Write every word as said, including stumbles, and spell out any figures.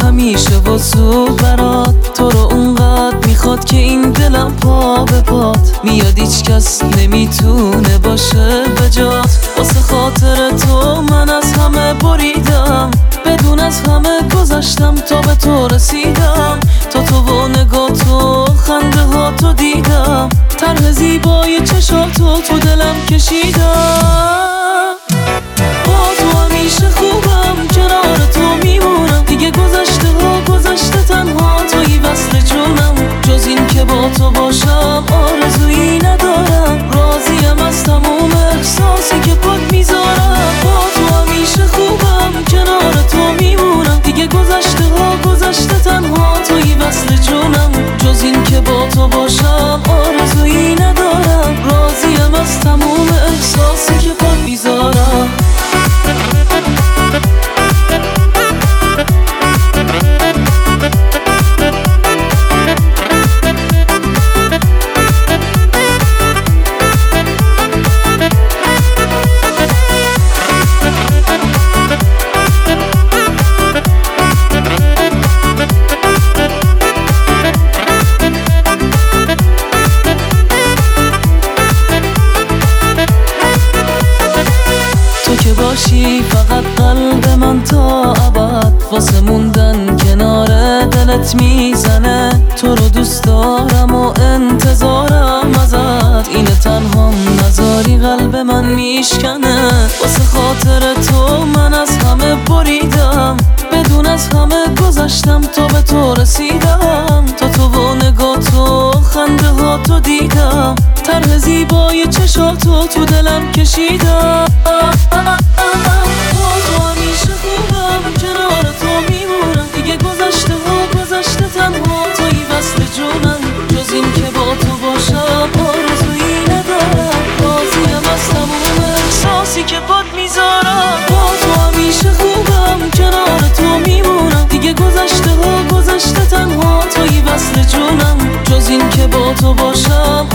همیشه و زود برات. تو رو اونقدر میخواد که این دلم پا به پات میاد، هیچ کس نمیتونه باشه به جات. واسه خاطر تو من از همه بریدم، بدون از همه گذشتم تا به تو رسیدم. تا تو و نگاه تو خنده ها تو دیدم، طرح زیبای چشاتو تو دلم کشیدم. با تو همیشه خوبم، کنار تو میمونم، دیگه گذشته ها گذشته، تنها تویی وصل جونم. جز این که با تو باشم آرزویی ندارم، راضیم از تموم احساسی که پات میذارم. با تو همیشه خوبم، کنار تو میمونم، دیگه گذشته ها گذشته، تنها تویی وصل جونم. جز این که با تو باشم آرزویی ندارم، راضیم از تموم احساسی که پات میذارم. تو که باشی فقط قلب من تا ابد، واسه موندن کنار دلت میزنه. تو رو دوست دارم و انتظارم ازت، اینه تنها نذاری قلب من میشکنه. واسه خاطر تو من از همه بریدم، بدون از همه گذشتم تا به تو رسیدم. تا تو و نگاه تو خنده ها تو دیدم، طرح زیبای چشاتو تو دلم کشیدم. با تو همیشه خوبم، کنار تو میمونم، دیگه گذشته ها گذشته، تنها تویی وصل جونم. جز این که با تو باشم آرزویی ندارم، راضیم از تموم احساسی که پات میذارم. با تو همیشه خوبم، کنار تو میمونم، دیگه گذشته ها گذشته، تنها تویی وصل جونم. جز این که با تو باشم